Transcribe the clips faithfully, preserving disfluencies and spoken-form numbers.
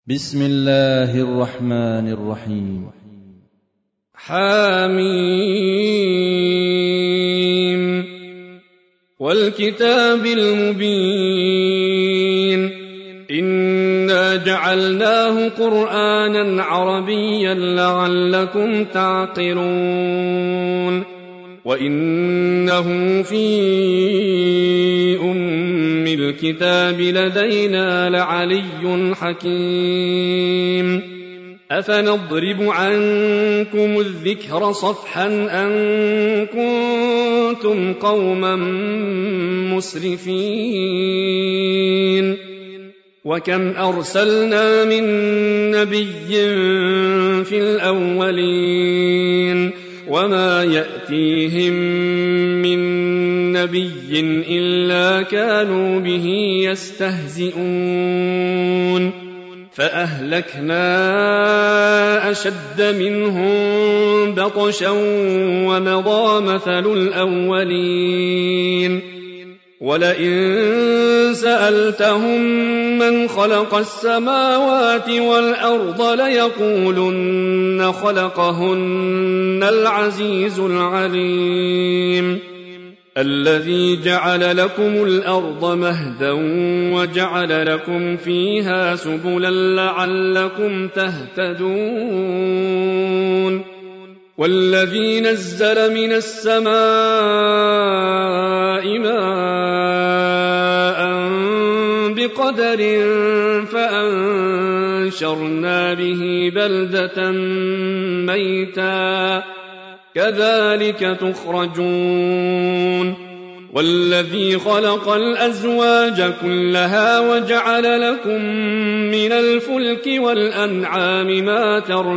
بسم الله الرحمن الرحيم. حميم والكتاب المبين إنا جعلناه قرآنا عربيا لعلكم تعقلون وإنه في أم الكتاب لدينا لعلي حكيم أفنضرب عنكم الذكر صفحا أن كنتم قوما مسرفين وكم أرسلنا من نبي في الأولين وما يأتيهم من نبي إلا كانوا به يستهزئون فأهلكنا أشد منهم بطشا ومضى مثل الأولين ولئن سألتهم من خلق السماوات والأرض ليقولن خلقهن العزيز العليم الذي جعل لكم الأرض مهدا وجعل لكم فيها سبلا لعلكم تهتدون والذي نزل من السماء ماء بقدر فأنشرنا به بلدة ميتا كذلك تخرجون والذي خلق الأزواج كلها وجعل لكم من الفلك والأنعام ما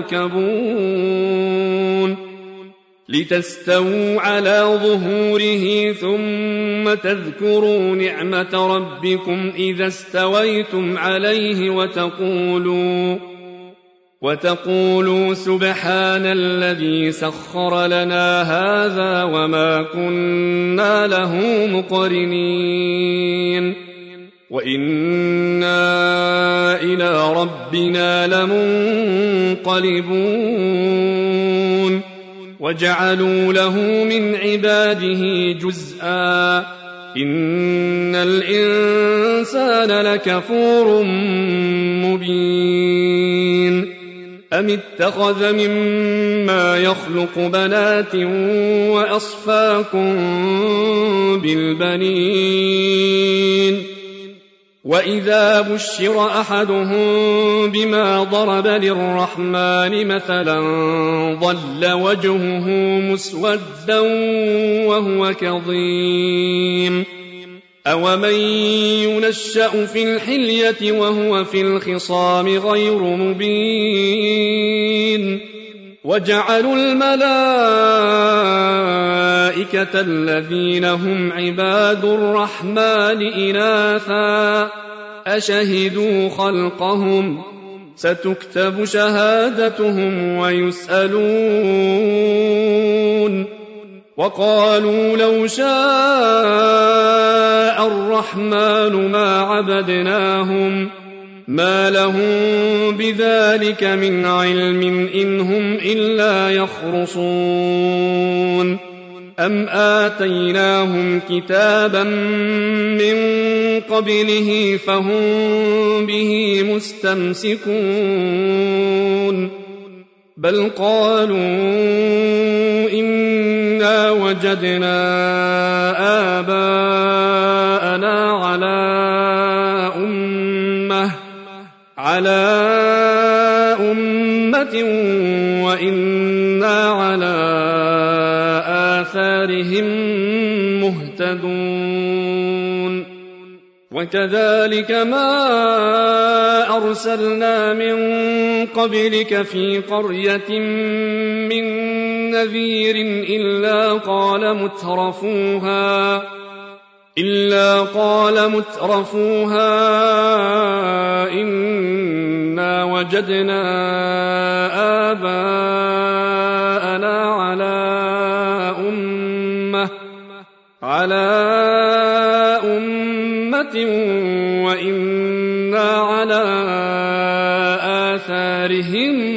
تركبون لتستووا على ظهوره ثم تذكروا نعمة ربكم إذا استويتم عليه وتقولوا وتقولوا سبحان الذي سخر لنا هذا وما كنا له مقرنين وإنا إلى ربنا لمنقلبون وجعلوا له من عباده جزءا إن الإنسان لكفور مبين أم اتخذ مما يخلق بنات وأصفاكم بالبنين وإذا بشر أحدهم بما ضرب للرحمن مثلا ظل وجهه مسودا وهو كظيم أومن ينشأ في الحلية وهو في الخصام غير مبين وجعلوا الملائكة الذين هم عباد الرحمن إناثا أشهدوا خلقهم ستكتب شهادتهم ويسألون وقالوا لو شاء الرحمن ما عبدناهم ما لهم بذلك من علم إن هم إلا يخرصون أم آتيناهم كتابا من قبله فهم به مستمسكون بل قالوا إنا وجدنا آباءنا على أمة على أمة وإنا على آثارهم مهتدون وكذلك ما أرسلنا من قبلك في قرية من نذير إلا قال مترفوها إلا قال مترفوها إنا وجدنا آباءنا على أمة على أمة وإنا على آثارهم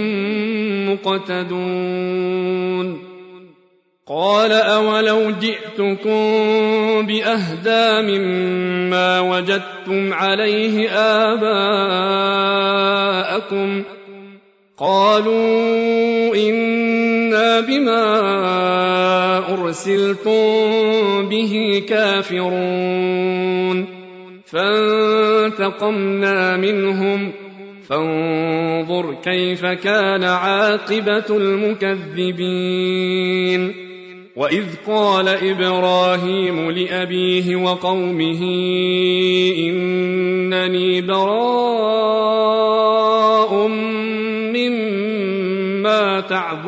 مقتدون قال أولو جئتكم بأهدى مما وجدتم عليه آباءكم قالوا إنا بما أرسلتم به كافرون فانتقمنا منهم فانظر كيف كان عاقبة المكذبين وإذ قال إبراهيم لأبيه وقومه إنني براء مما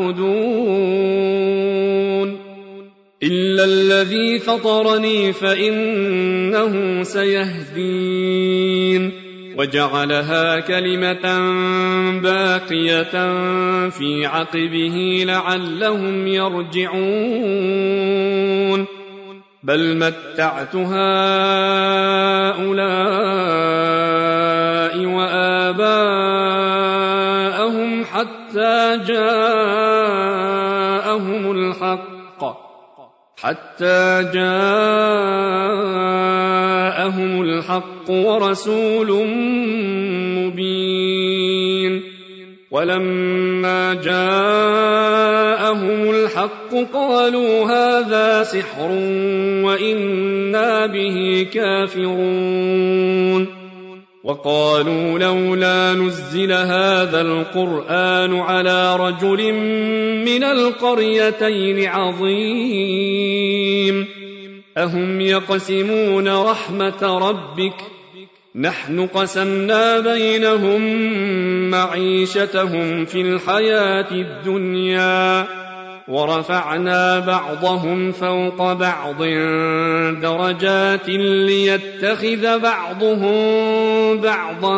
تعبدون إلا الذي فطرني فإنه سيهدين وجعلها كلمة باقية في عقبه لعلهم يرجعون بل متعت هؤلاء وآباءهم حتى جاءهم الحق حتى جاءهم الحق ورسول مبين ولما جاءهم الحق قالوا هذا سحر وإنا به كافرون وقالوا لولا نزل هذا القرآن على رجل من القريتين عظيم أهم يقسمون رحمة ربك نحن قسمنا بينهم معيشتهم في الحياة الدنيا ورفعنا بعضهم فوق بعض درجات ليتخذ بعضهم بعضا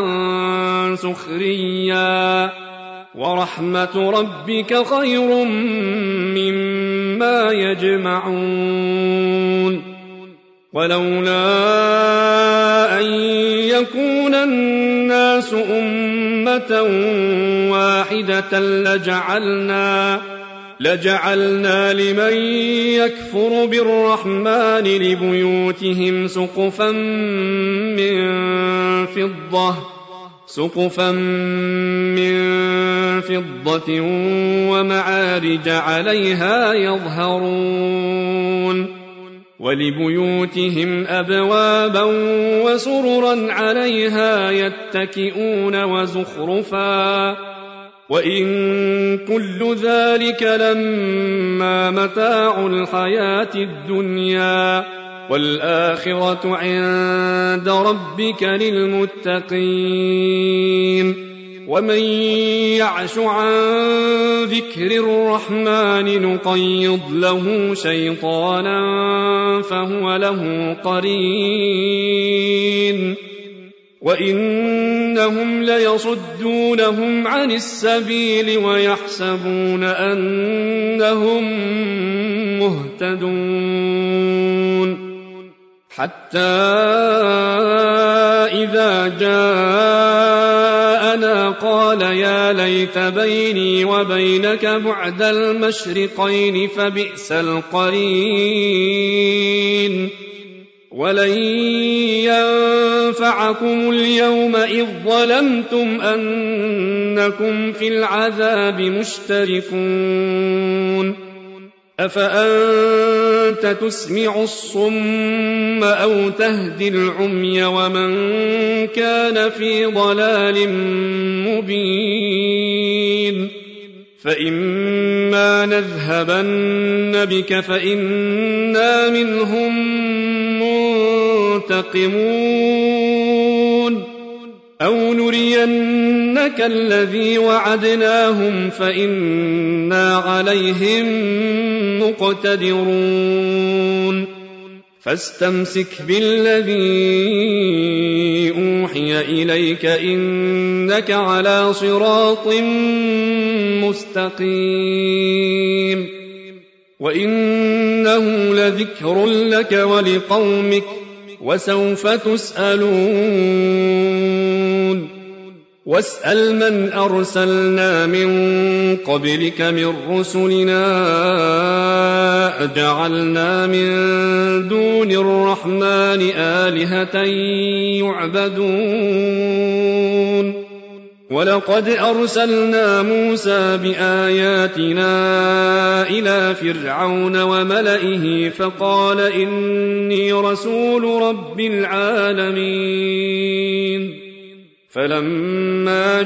سخريا ورحمة ربك خير مما يجمعون ولولا أن يكون الناس أمة واحدة لجعلنا لجعلنا لمن يكفر بالرحمن لبيوتهم سقفا من فضة سقفا من فضة ومعارج عليها يظهرون ولبيوتهم أبوابا وسررا عليها يتكئون وزخرفا وإن كل ذلك لما متاع الحياة الدنيا والآخرة عند ربك للمتقين ومن يعش عن ذكر الرحمن نقيض له شيطانا فهو له قرين وإنهم ليصدونهم عن السبيل ويحسبون أنهم مهتدون حتى إذا جاءنا قال يا ليت بيني وبينك بعد المشرقين فبئس القرين ولن ينفعكم اليوم إذ ظلمتم أنكم في العذاب مشتركون أفأنت تسمع الصم أو تهدي العمي ومن كان في ضلال مبين فإما نذهبن بك فإنا منهم منتقمون أو نرينك الذي وعدناهم فإنا عليهم مقتدرون فاستمسك بالذي أوحي إليك إنك على صراط مستقيم وإنه لذكر لك ولقومك وسوف تسألون واسأل من أرسلنا من قبلك من رسلنا أجعلنا من دون الرحمن آلهة يعبدون ولقد أرسلنا موسى بآياتنا إلى فرعون وملئه فقال إني رسول رب العالمين فلما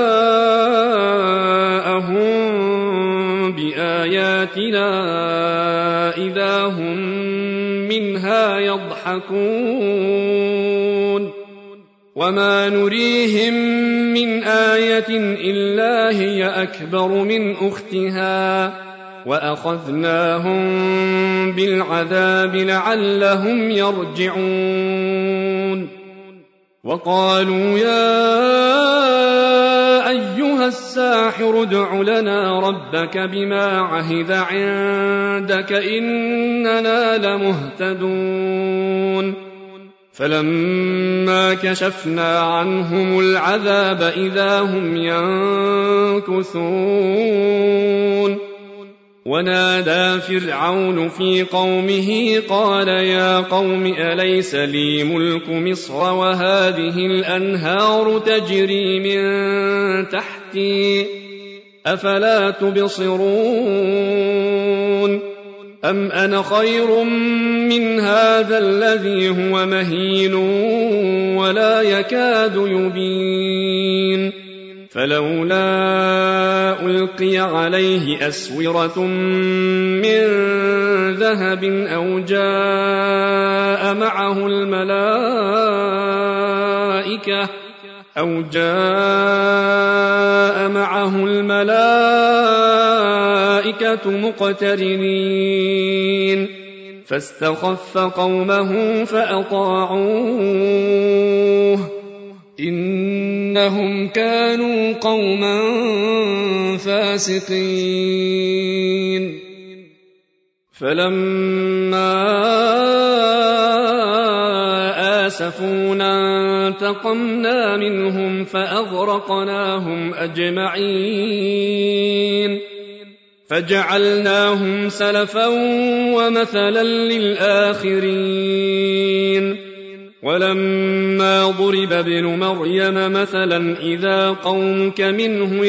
جاءهم بآياتنا إذا هم منها يضحكون وما نريهم من آية إلا هي أكبر من أختها وأخذناهم بالعذاب لعلهم يرجعون وقالوا يا أيها الساحر ادع لنا ربك بما عهد عندك إننا لمهتدون فلما كشفنا عنهم العذاب إذا هم ينكثون ونادى فرعون في قومه قال يا قوم أليس لي ملك مصر وهذه الأنهار تجري من تحتي أفلا تبصرون أم أنا خير من هذا الذي هو مهين ولا يكاد يبين فلولا ألقي عليه أسورة من ذهب أو جاء معه الملائكة أو جاء معه الملائكة مقترنين فاستخف قومه فأطاعوه إنهم كانوا قوما فاسقين فلما آسفونا انتقمنا منهم فأغرقناهم أجمعين فجعلناهم سلفا ومثلا للآخرين ولما ضرب ابن مريم مثلا إذا قومك منه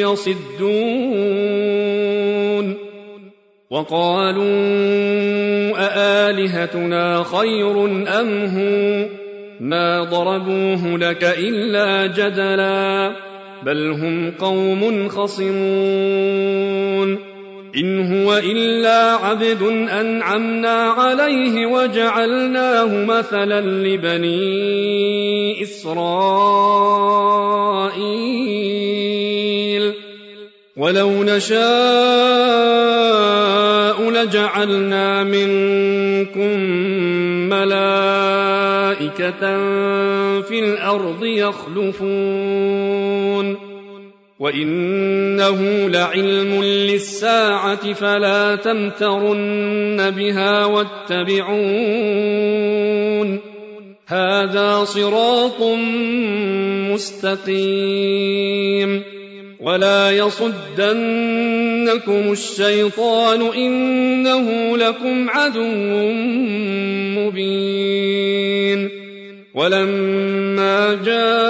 يصدون وقالوا أآلهتنا خير أم هو ما ضربوه لك إلا جدلا بل هم قوم خصمون إن هو إلا عبد أنعمنا عليه وجعلناه مثلا لبني إسرائيل ولو نشاء لجعلنا منكم ملائكة في الأرض يخلفون وإنه لعلم للساعة فلا تمترن بها واتبعون هذا صراط مستقيم ولا يصدنكم الشيطان إنه لكم عدو مبين ولما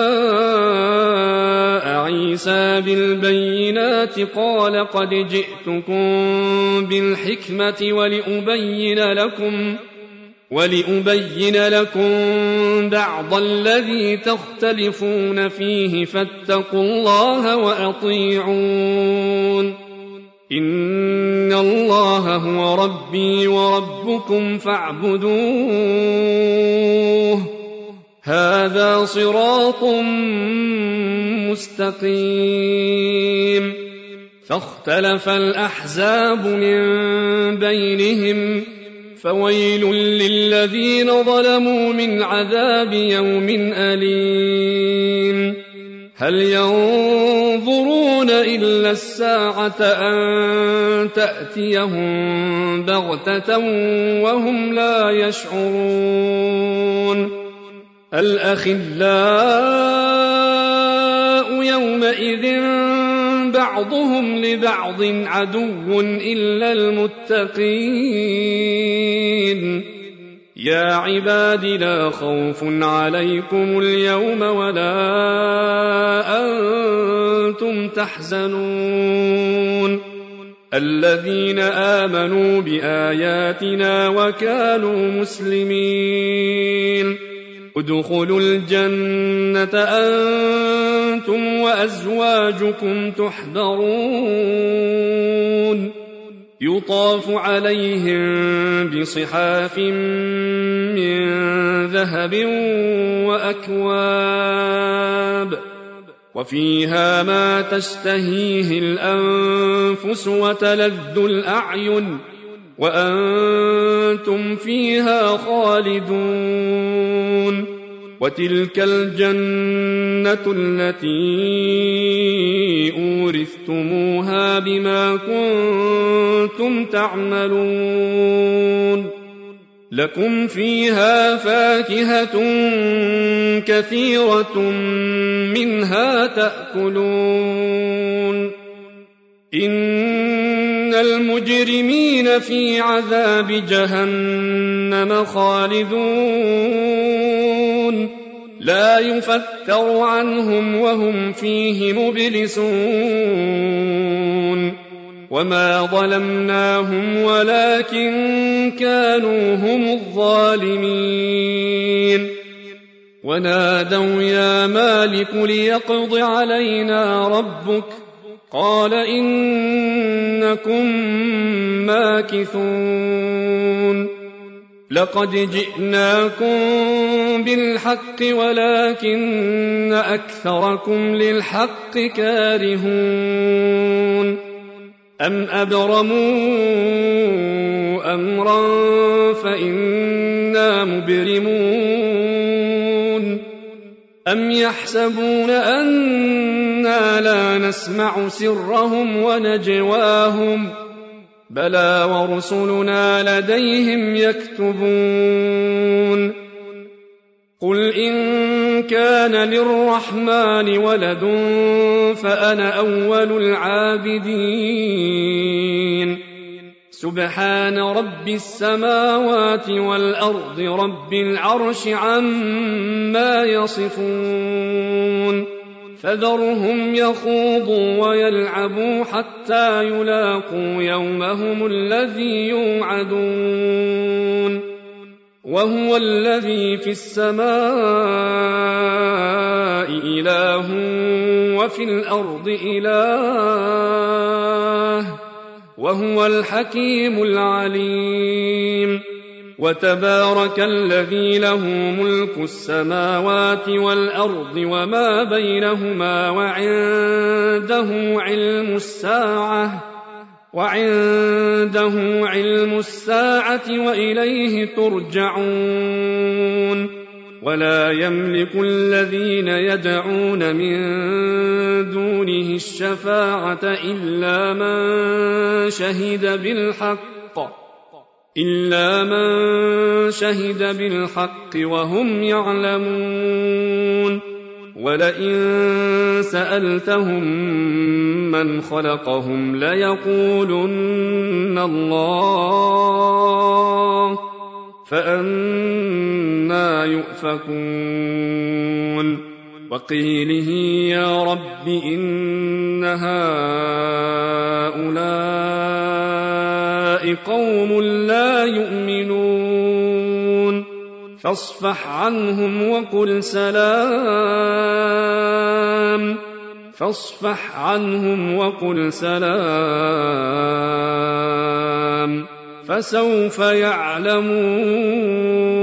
جاء عيسى بالبينات قال قد جئتكم بالحكمة ولأبين لكم ولأبين لكم بعض الذي تختلفون فيه فاتقوا الله وأطيعون إن الله هو ربي وربكم فاعبدوه هذا صراط مستقيم فاختلف الأحزاب من بينهم فويل للذين ظلموا من عذاب يوم أليم هل ينظرون إلا الساعة أن تأتيهم بغتة وهم لا يشعرون الأخلاء يومئذ بعضهم لبعض عدو إلا المتقين يا عباد لا خوف عليكم اليوم ولا أنتم تحزنون الذين آمنوا بآياتنا وكانوا مسلمين ادخلوا الجنة أنتم وأزواجكم تحبرون يطاف عليهم بصحاف من ذهب وأكواب وفيها ما تشتهيه الأنفس وتلذ الأعين وأنتم فيها خالدون وتلك الجنة التي أورثتموها بما كنتم تعملون لكم فيها فاكهة كثيرة منها تأكلون إن المجرمين في عذاب جهنم خالدون لا يفتر عنهم وهم فيه مبلسون وما ظلمناهم ولكن كانوا هم الظالمين ونادوا يا مالك ليقض علينا ربك قال إنكم ماكثون لقد جئناكم بالحق ولكن أكثركم للحق كارهون أم أبرموا أمرا فإنا مبرمون أم يحسبون أنا لا نسمع سرهم ونجواهم بلى ورسلنا لديهم يكتبون قل إن كان للرحمن ولد فأنا أول العابدين سبحان رب السماوات والأرض رب العرش عما يصفون فذرهم يخوضوا ويلعبوا حتى يلاقوا يومهم الذي يوعدون وهو الذي في السماء إله وفي الأرض إله وهو الحكيم العليم وتبارك الذي له ملك السماوات والأرض وما بينهما وعنده علم الساعة وعنده علم الساعة وإليه ترجعون ولا يملك الذين يدعون من دونه الشفاعة إلا من شهد بالحق إلا من شهد بالحق وهم يعلمون ولئن سألتهم من خلقهم ليقولن الله فأنى يؤفكون وقيله يا رب إن هؤلاء قوم لا يؤمنون فاصفح عنهم وقل سلام فاصفح عنهم وقل سلام فسوف يعلمون